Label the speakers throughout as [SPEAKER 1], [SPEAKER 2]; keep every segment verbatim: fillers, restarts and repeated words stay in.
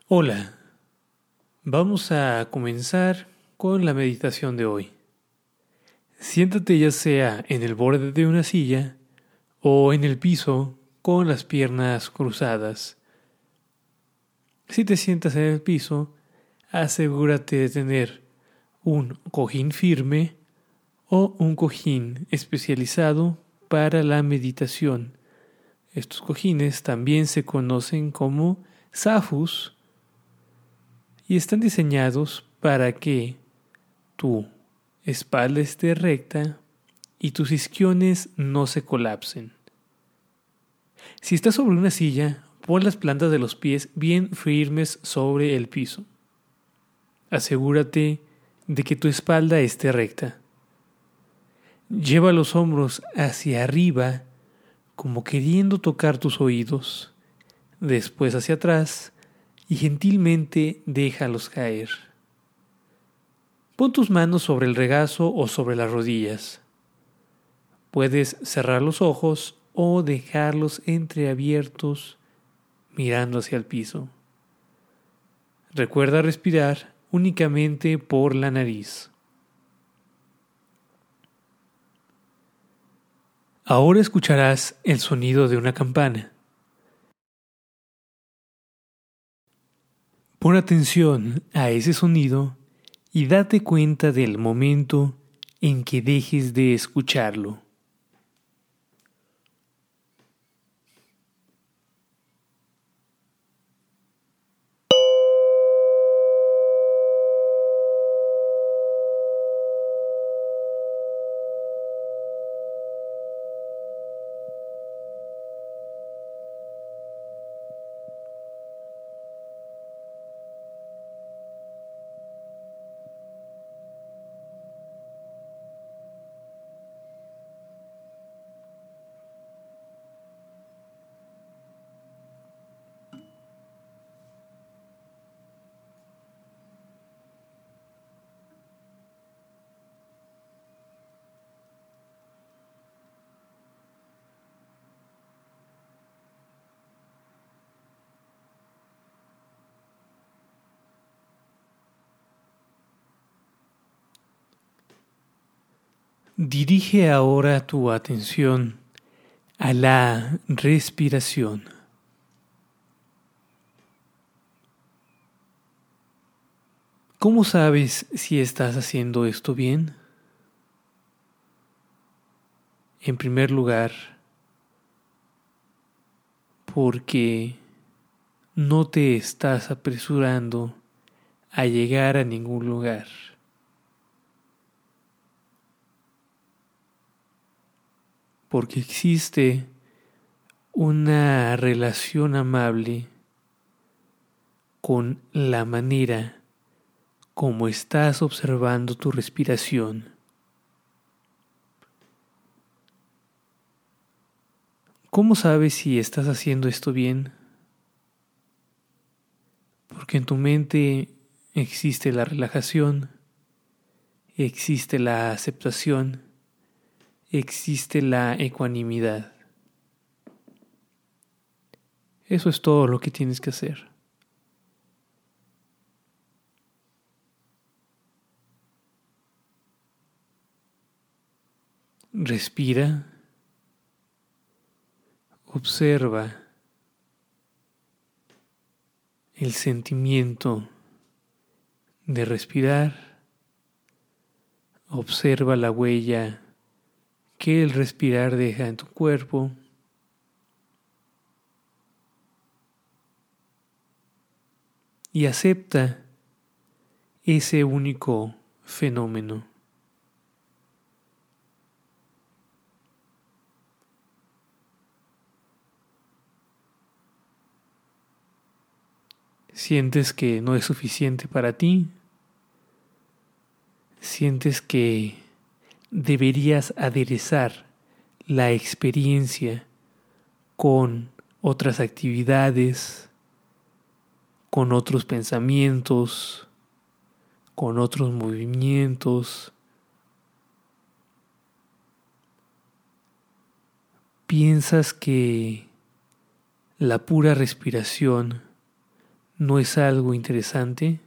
[SPEAKER 1] Hola, vamos a comenzar con la meditación de hoy. Siéntate ya sea en el borde de una silla o en el piso con las piernas cruzadas. Si te sientas en el piso, asegúrate de tener un cojín firme o un cojín especializado para la meditación. Estos cojines también se conocen como zafus y están diseñados para que tu espalda esté recta y tus isquiones no se colapsen. Si estás sobre una silla, pon las plantas de los pies bien firmes sobre el piso. Asegúrate de que tu espalda esté recta. Lleva los hombros hacia arriba como queriendo tocar tus oídos, después hacia atrás y gentilmente déjalos caer. Pon tus manos sobre el regazo o sobre las rodillas. Puedes cerrar los ojos o dejarlos entreabiertos mirando hacia el piso. Recuerda respirar únicamente por la nariz. Ahora escucharás el sonido de una campana. Pon atención a ese sonido y date cuenta del momento en que dejes de escucharlo. Dirige ahora tu atención a la respiración. ¿Cómo sabes si estás haciendo esto bien? En primer lugar, porque no te estás apresurando a llegar a ningún lugar. Porque existe una relación amable con la manera como estás observando tu respiración. ¿Cómo sabes si estás haciendo esto bien? Porque en tu mente existe la relajación, existe la aceptación, existe la ecuanimidad. Eso es todo lo que tienes que hacer. Respira, observa el sentimiento de respirar, observa la huella que el respirar deja en tu cuerpo. Y acepta ese único fenómeno. Sientes que no es suficiente para ti. Sientes que deberías aderezar la experiencia con otras actividades, con otros pensamientos, con otros movimientos. Piensas que la pura respiración no es algo interesante,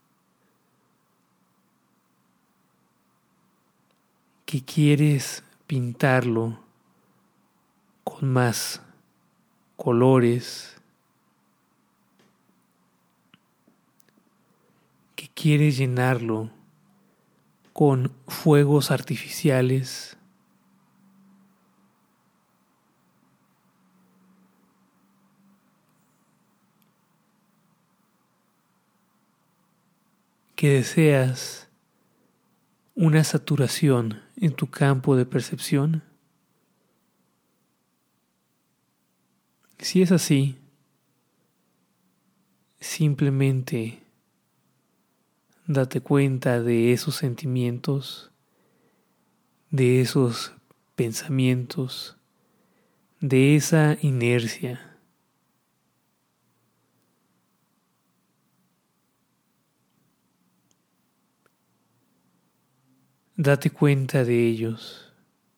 [SPEAKER 1] que quieres pintarlo con más colores, que quieres llenarlo con fuegos artificiales, que deseas una saturación en tu campo de percepción. Si es así, simplemente date cuenta de esos sentimientos, de esos pensamientos, de esa inercia. Date cuenta de ellos.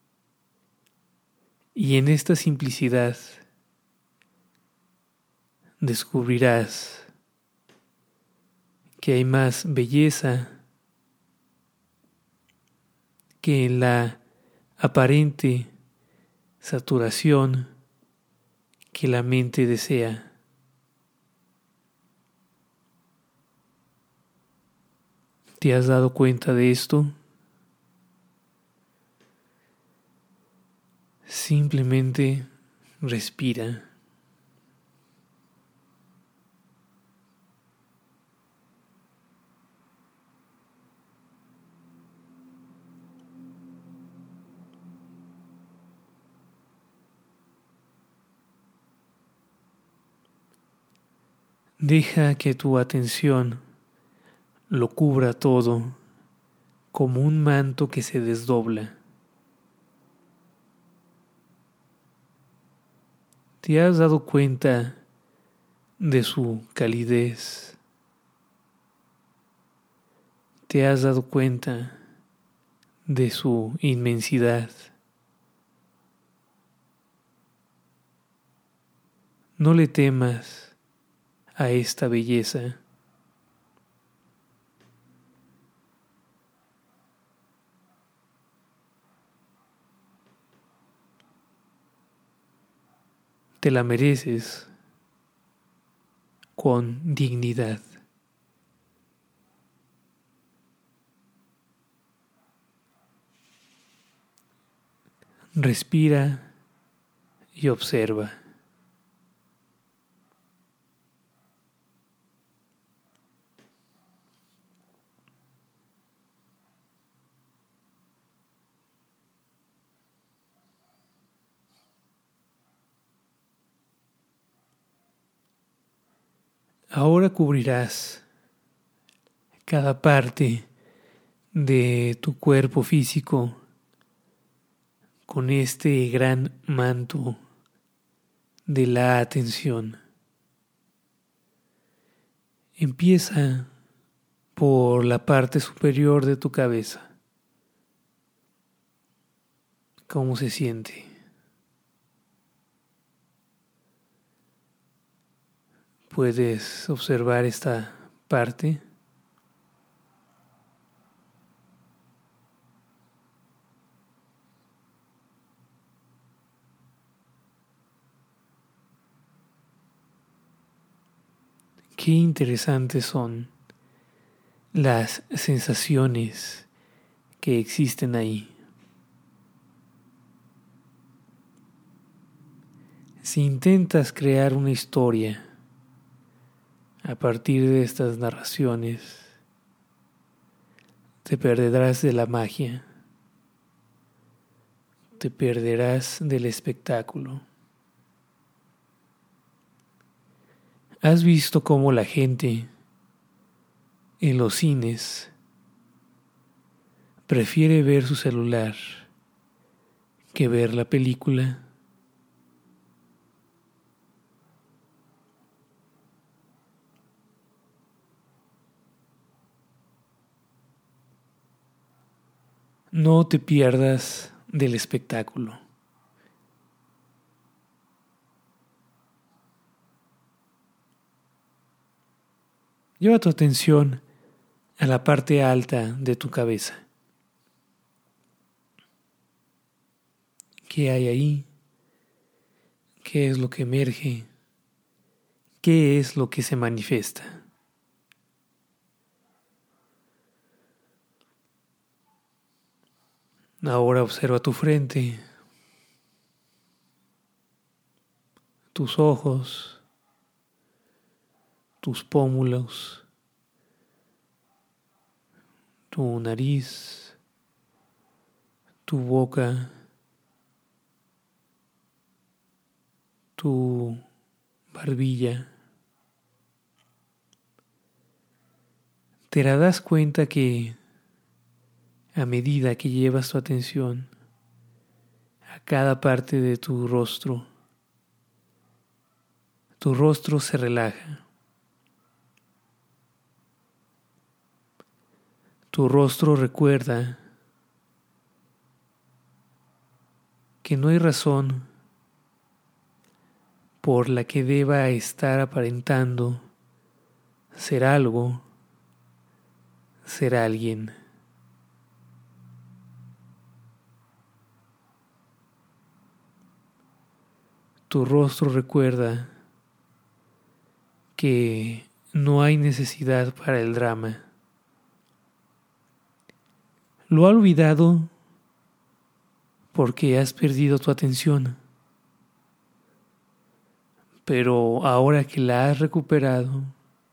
[SPEAKER 1] Y en esta simplicidad descubrirás que hay más belleza que en la aparente saturación que la mente desea. ¿Te has dado cuenta de esto? Simplemente respira. Deja que tu atención lo cubra todo como un manto que se desdobla. ¿Te has dado cuenta de su calidez? ¿Te has dado cuenta de su inmensidad? No le temas a esta belleza. Te la mereces con dignidad. Respira y observa. Ahora cubrirás cada parte de tu cuerpo físico con este gran manto de la atención. Empieza por la parte superior de tu cabeza. ¿Cómo se siente? ¿Puedes observar esta parte? Qué interesantes son las sensaciones que existen ahí. Si intentas crear una historia a partir de estas narraciones, te perderás de la magia, te perderás del espectáculo. ¿Has visto cómo la gente en los cines prefiere ver su celular que ver la película? No te pierdas del espectáculo. Lleva tu atención a la parte alta de tu cabeza. ¿Qué hay ahí? ¿Qué es lo que emerge? ¿Qué es lo que se manifiesta? Ahora observa tu frente, tus ojos, tus pómulos, tu nariz, tu boca, tu barbilla. Te darás cuenta que a medida que llevas tu atención a cada parte de tu rostro, tu rostro se relaja. Tu rostro recuerda que no hay razón por la que deba estar aparentando ser algo, ser alguien. Tu rostro recuerda que no hay necesidad para el drama. Lo ha olvidado porque has perdido tu atención. Pero ahora que la has recuperado,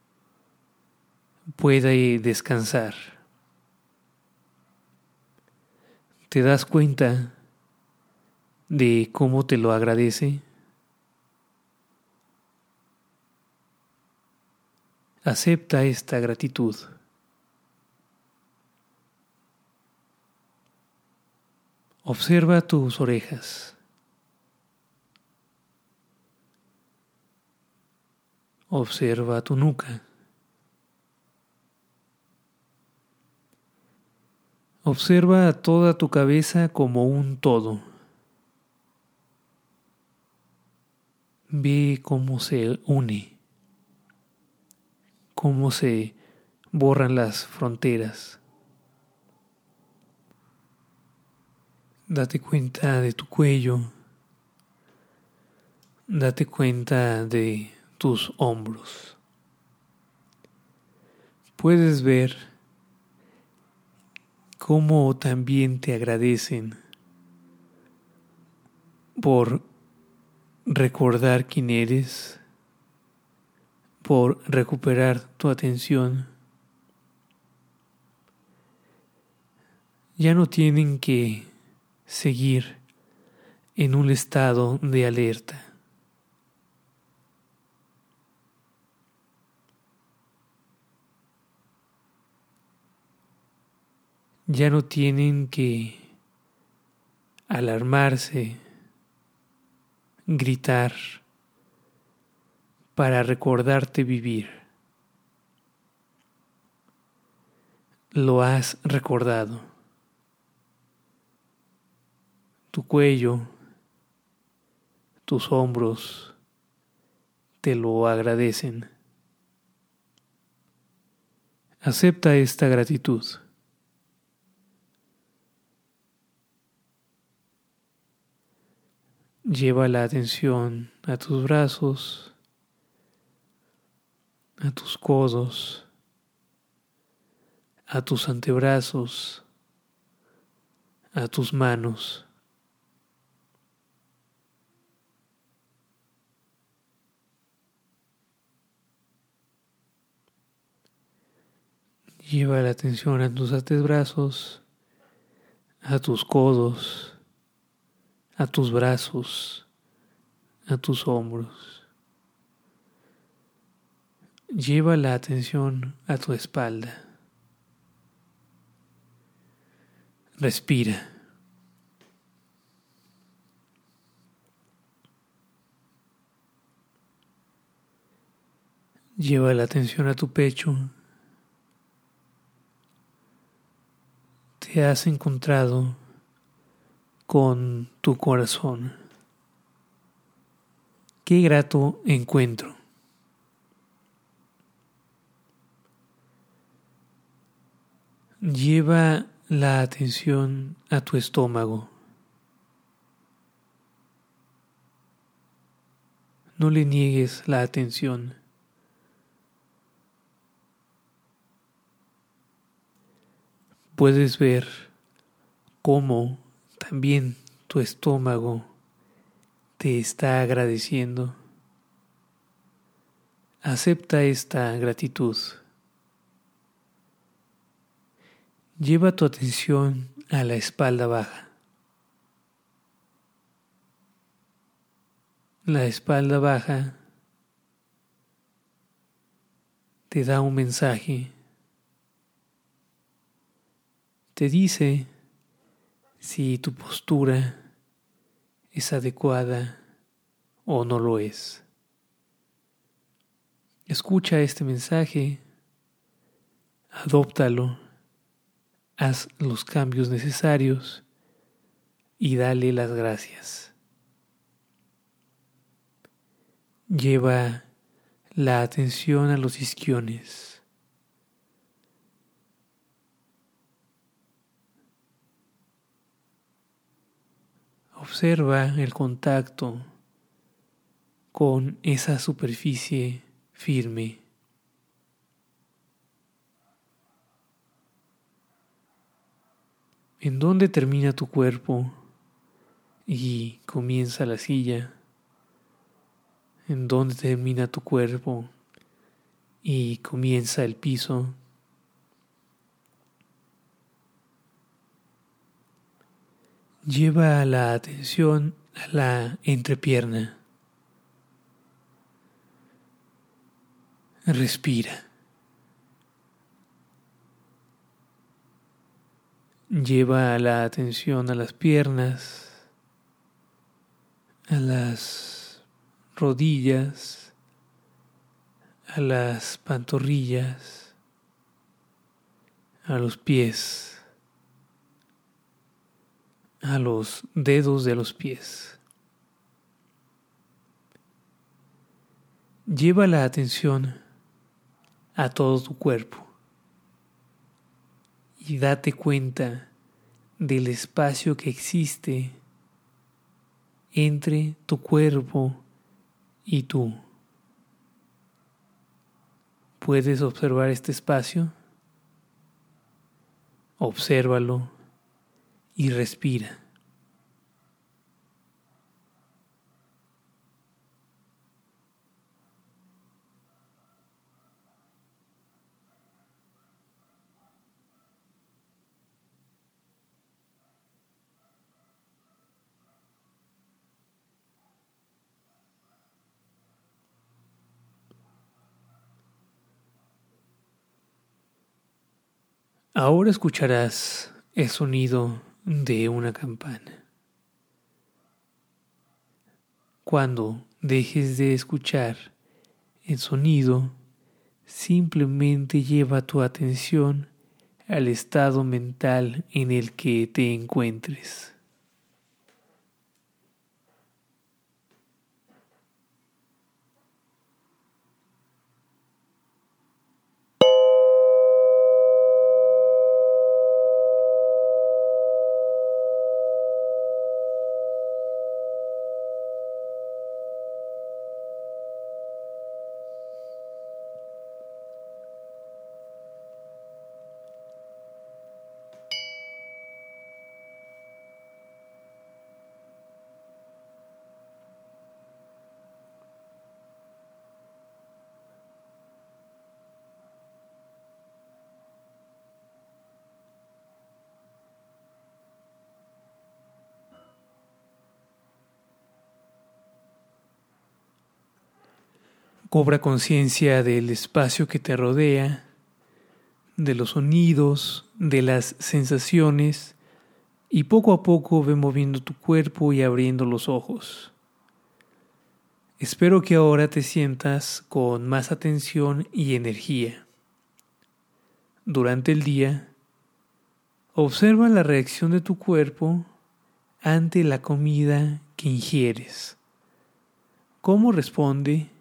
[SPEAKER 1] puede descansar. ¿Te das cuenta de cómo te lo agradece? Acepta esta gratitud. Observa tus orejas. Observa tu nuca. Observa toda tu cabeza como un todo. Ve cómo se une, cómo se borran las fronteras. Date cuenta de tu cuello. Date cuenta de tus hombros. Puedes ver cómo también te agradecen por recordar quién eres, por recuperar tu atención. Ya no tienen que seguir en un estado de alerta. Ya no tienen que alarmarse, gritar para recordarte vivir. Lo has recordado. Tu cuello, tus hombros te lo agradecen. Acepta esta gratitud. Lleva la atención a tus brazos, a tus codos, a tus antebrazos, a tus manos. Lleva la atención a tus antebrazos, a tus codos, a tus brazos, a tus hombros. Lleva la atención a tu espalda. Respira. Lleva la atención a tu pecho. Te has encontrado con tu corazón. Qué grato encuentro. Lleva la atención a tu estómago. No le niegues la atención. Puedes ver cómo también tu estómago te está agradeciendo. Acepta esta gratitud. Lleva tu atención a la espalda baja. La espalda baja te da un mensaje. Te dice si tu postura es adecuada o no lo es. Escucha este mensaje, adóptalo, haz los cambios necesarios y dale las gracias. Lleva la atención a los isquiones. Observa el contacto con esa superficie firme. ¿En dónde termina tu cuerpo y comienza la silla? ¿En dónde termina tu cuerpo y comienza el piso? Lleva la atención a la entrepierna. Respira. Lleva la atención a las piernas, a las rodillas, a las pantorrillas, a los pies, a los dedos de los pies. Lleva la atención a todo tu cuerpo y date cuenta del espacio que existe entre tu cuerpo y tú. ¿Puedes observar este espacio? Obsérvalo y respira. Ahora escucharás el sonido de una campana. Cuando dejes de escuchar el sonido, simplemente lleva tu atención al estado mental en el que te encuentres. Cobra conciencia del espacio que te rodea, de los sonidos, de las sensaciones, y poco a poco ve moviendo tu cuerpo y abriendo los ojos. Espero que ahora te sientas con más atención y energía. Durante el día, observa la reacción de tu cuerpo ante la comida que ingieres. ¿Cómo responde?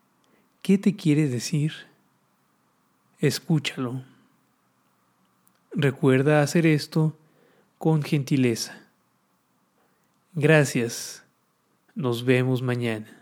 [SPEAKER 1] ¿Qué te quiere decir? Escúchalo. recuerda hacer esto con gentileza. Gracias. Nos vemos mañana.